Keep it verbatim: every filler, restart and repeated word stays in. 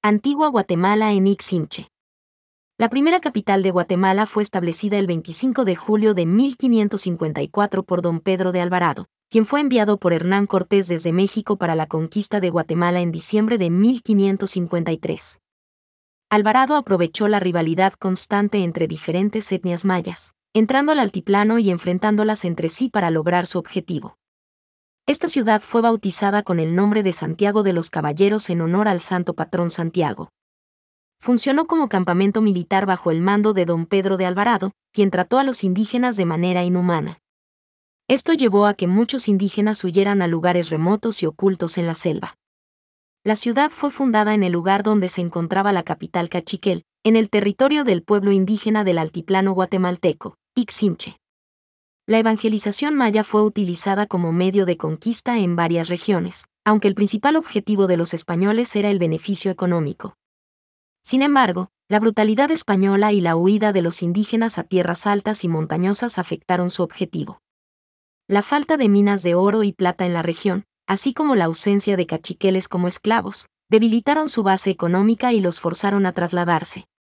Antigua Guatemala en Iximche. La primera capital de Guatemala fue establecida el veinticinco de julio de mil quinientos cincuenta y cuatro por don Pedro de Alvarado, quien fue enviado por Hernán Cortés desde México para la conquista de Guatemala en diciembre de mil quinientos cincuenta y tres. Alvarado aprovechó la rivalidad constante entre diferentes etnias mayas, entrando al altiplano y enfrentándolas entre sí para lograr su objetivo. Esta ciudad fue bautizada con el nombre de Santiago de los Caballeros en honor al santo patrón Santiago. Funcionó como campamento militar bajo el mando de don Pedro de Alvarado, quien trató a los indígenas de manera inhumana. Esto llevó a que muchos indígenas huyeran a lugares remotos y ocultos en la selva. La ciudad fue fundada en el lugar donde se encontraba la capital Cachiquel, en el territorio del pueblo indígena del altiplano guatemalteco, Iximche. La evangelización maya fue utilizada como medio de conquista en varias regiones, aunque el principal objetivo de los españoles era el beneficio económico. Sin embargo, la brutalidad española y la huida de los indígenas a tierras altas y montañosas afectaron su objetivo. La falta de minas de oro y plata en la región, así como la ausencia de cachiqueles como esclavos, debilitaron su base económica y los forzaron a trasladarse.